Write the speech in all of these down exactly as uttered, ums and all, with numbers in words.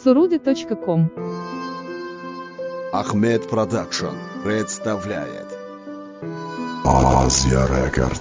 суруди точка ком. Ахмед Продакшн представляет Азия Рекорд.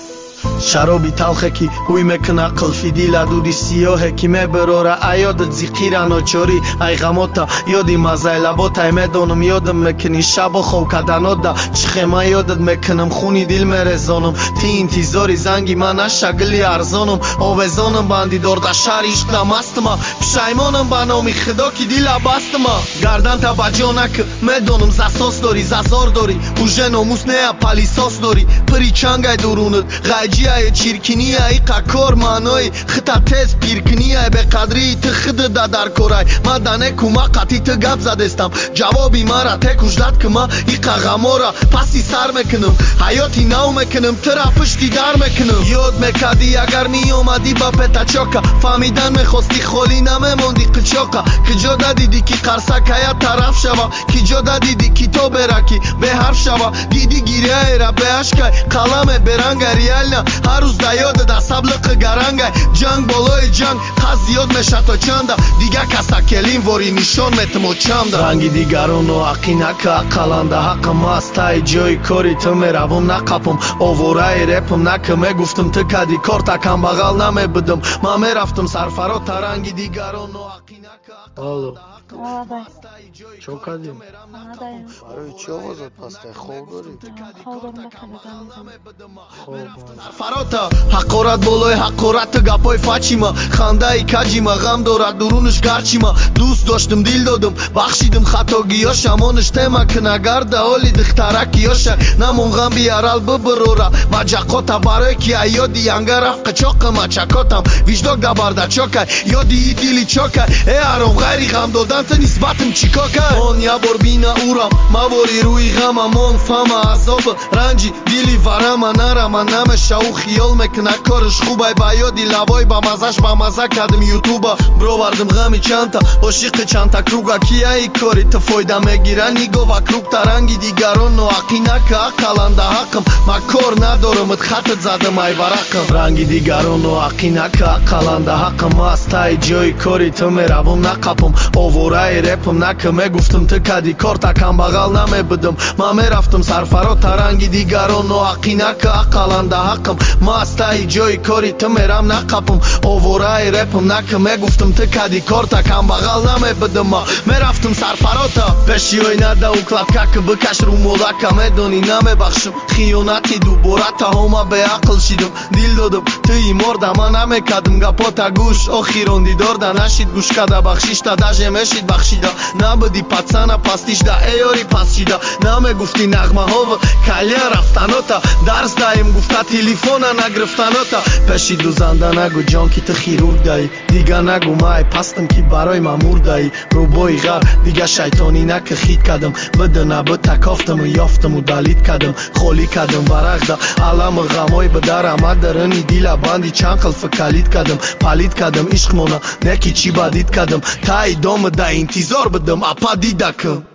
شرابی تلخه کی اوی مکنه قلفی دیل دودی سیاهه کی مبراره ایاد زیقیره ناچاری ای غماتا یادی مزای لباتا میدانم یادم مکنی شب و خواب کدنات دا چخه من یادت مکنم خونی دیل مرزانم تی انتظاری زنگی من اشگلی ارزانم آوزانم بندی دارده شهر عشق مستم پشایمانم بنامی خدا کی دیل بستم گردن تا بجانک میدانم زساس داری ززار داری اوژه ناموس نه پالیساس داری پری چنگای درونت غیجی ای چیرکنی ای قکار معنای خطا تز پیرکنی ای به قدری تو خود دا در کارای ما دانه کما قطی تو گپ زدستم جوابی مرا تکوشدد که ما ای قغما را پسی سر میکنم حیاتی نو میکنم ترا پشتی در میکنم یاد میکردی اگر می اومدی با پتا چاکا فهمیدن میخواستی خالی نمیموندی قچاقا کجا دادیدی کی قرصک هیا طرف شوا کجا دادیدی کی تو برکی به حرف شوا دیدی گیره ای را به عشقای قلم برنگ ریالنا هر روز دیاد دا سبلق گرنگ جنگ بالای جنگ قز زیاد میشه تا چنده دیگه کسا کلیم واری نشان میتمو چنده رنگی دیگران و عقینک اقلنده حق ما از تای جای کاری تو میروم نقپم آواره رپم نکه میگفتم تو کدی کار تکم بغل نمیبدم ما میرفتم سرفرات تا رنگی دیگران و عقینک Алло, Молодой. чё кадим? Молодая. Барои чӣ овозот пастай хоб дорӣ? Хавдорим бакалидан мизанам. Хоб سرفراتا حقارت بالای حقارت گپای فچیما خنده کجیما غم دارد درونش گرچیما دوست داشتم دیل دادم بخشیدم خطاگیاش امانش تما کنگرده حالی دخترکیاش نمون غم بیارال ببرورا مجاقاتا برای کی یادی انگرف قچاق مچکاتم ویجداک دبرده چاکای یادی ای دیلی چاکای ای ارام غیری غم دادن تا نسبتم چیکاکای آن یا بار بینه اورم مواری روی غم امان فهم عذاب رنجی دیلی ورم نرم نمیشه او خیال میکنه کارش خوبه با یادی لبای با مزش با مزه کردم یوتوبا برو بردم غمی چند تا عاشق چند تا کروگا کیه ای کاری تو فایده میگیره نگاه و کروگ ترنگی دیگران و عقینه که اقلنده حقم ما کار ندارم ات خطت زدم ای ورقم رنگی دیگران و عقینه که اقلنده حقم ما از تای جای کاری تو میروم نقپم آواره رپم نکه میگفتم تو کدی کار تکم بغل نمیبدم ما میرفتم سرفرات ترنگی دیگران و عقینه که اقلنده حقم ما از تای جای کاری تو میرم نقپم آواره رپم نکه میگفتم تو کدی کار تکم بغل نمیبدم ما میرفتم سرفراتا پشی های نده و کلپکه که بکش رو مولکه میدانی نمیبخشم خیانتی دوباره تا همه به عقل شیدم دیل دادم توی مرده ما نمیکدم گپاتا گوش آخیران دیدار ده نشید گوش کده بخشیش ده دجه میشید بخشیده نبودی پتسنه پستیش ده ایاری پس شیده نمیگفتی نغمه ها و کلیه رفتناتا درس دایم گفته تلیفون نگرفتناتا پشی دوزنده نگو جان کی تو خیرورگ دایی دیگه نگو مای پستم کی برای ممور دایی روبای غر دیگه شیطانی نکه خید کدم بده نبه تکافتم و یافتم و دلید کدم خالی کدم ورق ده علم غمای به در آمد درنی دیل باندی چند قلف کلید کدم پلید کدم عشق مونا نکی چی بدید کدم تای دام ده انتظار بدم اپا دیده کم